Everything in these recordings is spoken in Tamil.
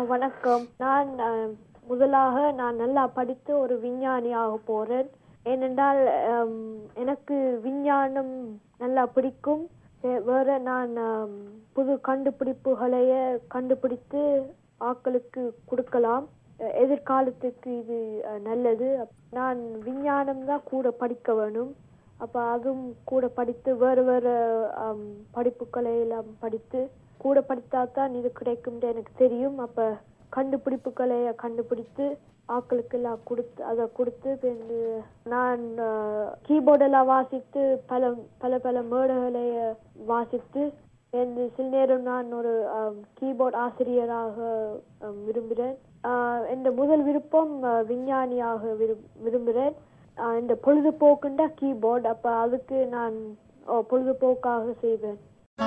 வணக்கம். நான் முதலாக நான் நல்லா படித்து ஒரு விஞ்ஞானியாக போறேன். ஏனென்றால் எனக்கு விஞ்ஞானம் நல்லா பிடிக்கும். வேற நான் புது கண்டுபிடிப்புகளைய கண்டுபிடித்து ஆட்களுக்கு கொடுக்கலாம். எதிர்காலத்துக்கு இது நல்லது. நான் விஞ்ஞானம் தான் கூட படிக்க வேணும். அப்ப அதுவும் கூட படித்து வேறு வேறு படிப்புகளை எல்லாம் படித்து கூட படித்தாதான் இது கிடைக்கும் எனக்கு தெரியும். அப்ப கண்டுபிடிப்புகளை கண்டுபிடித்து ஆட்களுக்கு எல்லாம் கொடுத்து அதை கொடுத்து நான் கீபோர்டெல்லாம் வாசித்து பல பல பல மேடைகளை வாசித்து சில நேரம் நான் ஒரு கீபோர்ட் ஆசிரியராக விரும்புகிறேன். என் முதல் விருப்பம் விஞ்ஞானியாக விரும்புகிறேன். இந்த பொழுதுபோக்குண்டா கீபோர்ட். அப்ப அதுக்கு நான் பொழுதுபோக்காக செய்வேன்.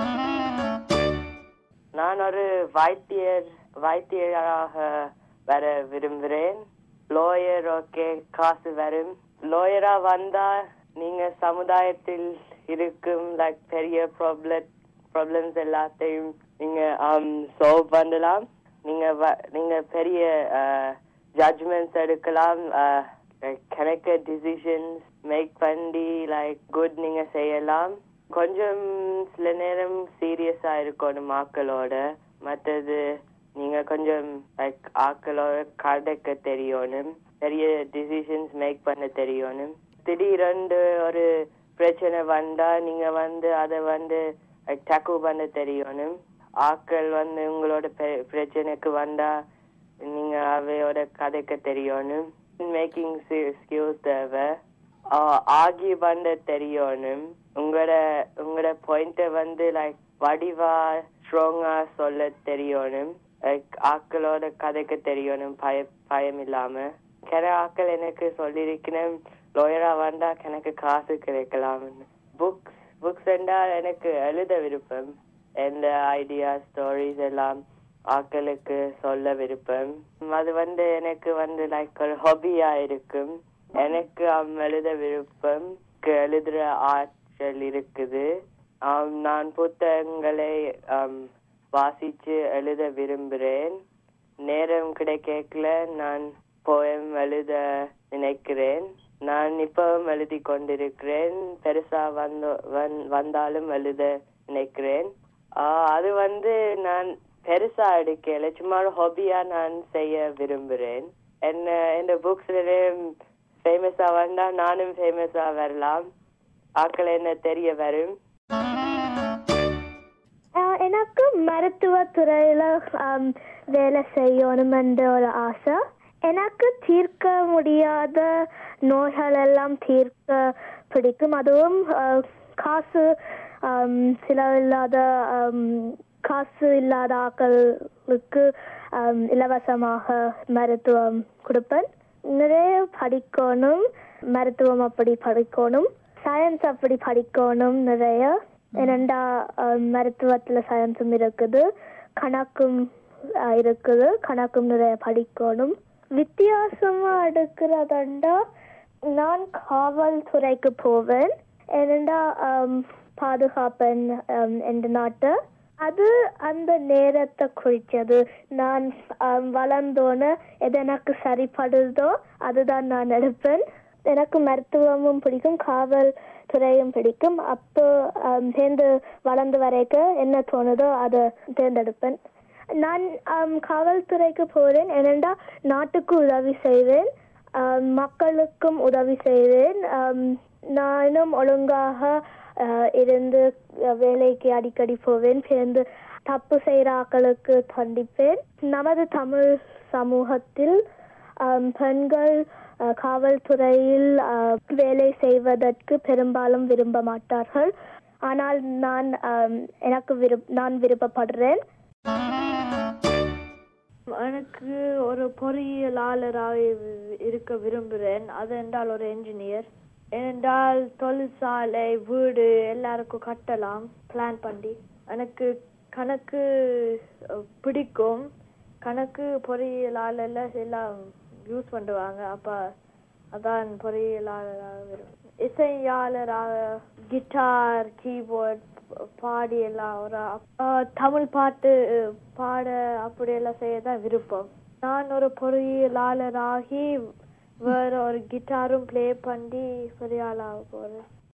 நான் ஒரு வைத்தியராக வர விரும்புகிறேன். லாயர் ஓகே, காசு வரும். லாயரா வந்தா நீங்க சமுதாயத்தில் இருக்கும் பெரிய ப்ராப்ளம்ஸ் எல்லாத்தையும் நீங்க சால்வ் பண்ணலாம். நீங்க பெரிய ஜட்ஜ்மெண்ட்ஸ் எடுக்கலாம். கணக்கு டிசிஷன்ஸ் மேக் பண்ணி குட் நீங்க செய்யலாம். கொஞ்சம் சில நேரம் சீரியஸா இருக்கணும் ஆக்களோட. மற்றது நீங்க கொஞ்சம் ஆக்களோட கதைக்க தெரியணும். பெரிய டிசிஷன்ஸ் மேக் பண்ண தெரியணும். திடீரென்று ஒரு பிரச்சனை வந்தா நீங்க அதை டேக்கிள் பண்ண தெரியணும். ஆக்கள் உங்களோட பிரச்சனைக்கு வந்தா நீங்க அவையோட கதைக்க தெரியணும். மேக்கிங் ஸ்கில்ஸ் தேவை. ஆர்கியூ பண்ண தெரியணும். உங்களோட பாயிண்ட வடிவா ஸ்ட்ராங்கா சொல்ல தெரியணும். ஆக்களோட கதைக்க தெரியணும் பயம் இல்லாம. ஆக்கள் எனக்கு சொல்லிருக்கணும் லாயரா வந்தா எனக்கு காசு கிடைக்கலாம். புக்ஸ் என்றால் எனக்கு எழுத விருப்பம். எந்த ஐடியா ஸ்டோரிஸ் எல்லாம் ஆக்களுக்கு சொல்ல விருப்பம். அது எனக்கு ஒரு ஹாபியா இருக்கும். எனக்கு எழுத விருப்பம். எழுதுற ஆற்றல் இருக்குது. நான் புத்தகங்களை வாசிச்சு எழுத விரும்புகிறேன். நேரம் கிடைக்கல நான் போயம் எழுத நினைக்கிறேன். நான் இப்பவும் எழுதி கொண்டிருக்கிறேன். பெருசா வந்தாலும் எழுத நினைக்கிறேன். அது நான் பெருசா எடுக்கல, சும்மா ஹாபியா நான் செய்ய விரும்புகிறேன். என்ன புக்ஸ்ல ஃபேமஸா வந்தா நானும் ஃபேமஸா வரலாம். ஆக்கள் என்ன தெரிய வரும். எனக்கு மருத்துவ துறையில வேலை செய்யணும் என்ற ஒரு ஆசை. எனக்கு தீர்க்க முடியாத நோய்கள் எல்லாம் தீர்க்க பிடிக்கும். அதுவும் காசு காசு இல்லாத ஆக்களுக்கு இலவசமாக மருத்துவம் கொடுப்பேன். நிறைய படிக்கணும். மருத்துவம் அப்படி படிக்கணும். சயின்ஸ் அப்படி படிக்கணும் நிறைய. ஏனெண்டா மருத்துவத்துல சயின்ஸும் இருக்குது, கணக்கும் இருக்குது. கணக்கும் நிறைய படிக்கணும். வித்தியாசமா எடுக்கிறதா நான் காவல்துறைக்கு போவேன். ஏனெண்டா பாதுகாப்பேன் என்ற நாட்டை. அது அந்த நேரத்தை குறிச்சது. நான் வளர்ந்தோன்னு எது எனக்கு சரிப்படுதோ அதுதான் நான் எடுப்பேன். எனக்கு மருத்துவமும் பிடிக்கும், காவல் துறையும் பிடிக்கும். அப்போ சேர்ந்து வளர்ந்து வரைக்கும் என்ன தோணுதோ அதை தேர்ந்தெடுப்பேன். நான் காவல்துறைக்கு போறேன். ஏனெண்டா நாட்டுக்கு உதவி செய்வேன், மக்களுக்கும் உதவி செய்வேன். நானும் ஒழுங்காக இருந்து வேலைக்கு அடிக்கடி போவேன். சேர்ந்து தப்பு செய்கிற ஆக்களுக்கு தண்டிப்பேன். நமது தமிழ் சமூகத்தில் பெண்கள் காவல்துறையில் வேலை செய்வதற்கு பெரும்பாலும் விரும்ப மாட்டார்கள். ஆனால் நான் விருப்பப்படுறேன். எனக்கு ஒரு பொறியியலாளராக இருக்க விரும்புகிறேன். அது என்றால் ஒரு என்ஜினியர். ஏனென்றால் தொழிற்சாலை, வீடு எல்லாருக்கும் கட்டலாம் பிளான் பண்ணி. எனக்கு கணக்கு பிடிக்கும். கணக்கு பொறியியலாளர்ல எல்லாம் யூஸ் பண்ணுவாங்க. அப்ப அதான் பொறியியலாளராக இசையாளராக கிட்டார், கீபோர்ட் பாடி எல்லாம் ஒரு தமிழ் பாட்டு பாட அப்படியெல்லாம் செய்யதான் விருப்பம். நான் ஒரு பொறியியலாளராகி வேற ஒரு கிட்டாரும் பிளே பண்ணி பெரிய ஆளாக போறேன்.